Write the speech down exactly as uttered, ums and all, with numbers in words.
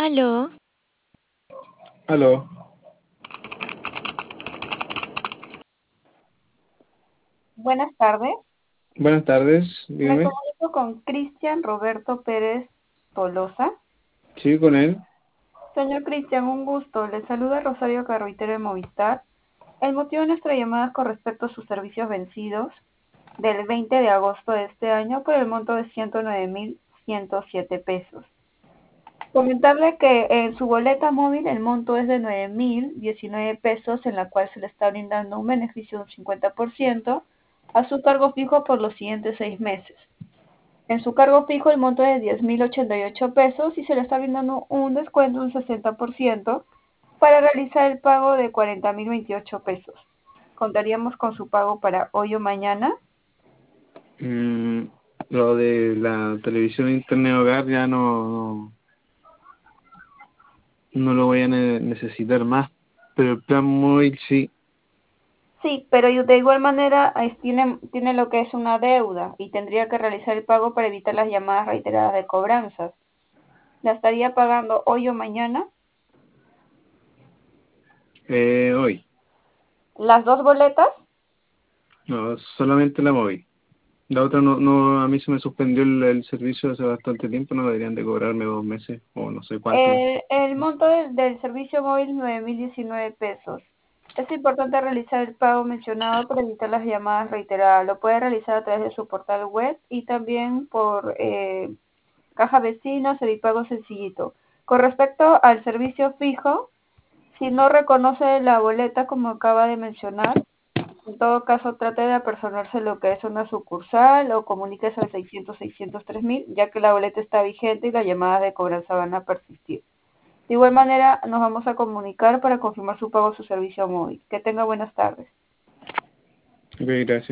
Aló, Aló, Buenas tardes. buenas tardes, Me dígame. comunico con Cristian Roberto Pérez Tolosa. Sí, con él. Señor Cristian, un gusto. Le saluda Rosario Carruitero de Movistar. El motivo de nuestra llamada es con respecto a sus servicios vencidos del veinte de agosto de este año por el monto de ciento nueve mil ciento siete pesos. Comentarle que en su boleta móvil el monto es de nueve mil diecinueve pesos, en la cual se le está brindando un beneficio de un cincuenta por ciento a su cargo fijo por los siguientes seis meses. En su cargo fijo el monto es de diez mil ochenta y ocho pesos y se le está brindando un descuento de un sesenta por ciento para realizar el pago de cuarenta mil veintiocho pesos. Contaríamos con su pago para hoy o mañana. Mm, lo de la televisión e internet hogar ya no, no lo voy a ne- necesitar más, pero el plan móvil sí. Sí, pero de igual manera ahí tiene, tiene lo que es una deuda y tendría que realizar el pago para evitar las llamadas reiteradas de cobranzas. ¿La estaría pagando hoy o mañana? Eh, hoy, ¿Las dos boletas? no, solamente la móvil. La otra no, no, a mí se me suspendió el, el servicio hace bastante tiempo, no deberían de cobrarme dos meses o no sé cuánto. El, el monto del, del servicio móvil nueve mil diecinueve pesos. Es importante realizar el pago mencionado para evitar las llamadas reiteradas. Lo puede realizar a través de su portal web y también por eh, caja vecina, Servipago sencillito. Con respecto al servicio fijo, si no reconoce la boleta como acaba de mencionar, en todo caso trate de apersonarse lo que es una sucursal o comuníquese al seiscientos seiscientos tres mil, ya que la boleta está vigente y las llamadas de cobranza van a persistir. De igual manera, nos vamos a comunicar para confirmar su pago a su servicio móvil. Que tenga buenas tardes. Ok, gracias.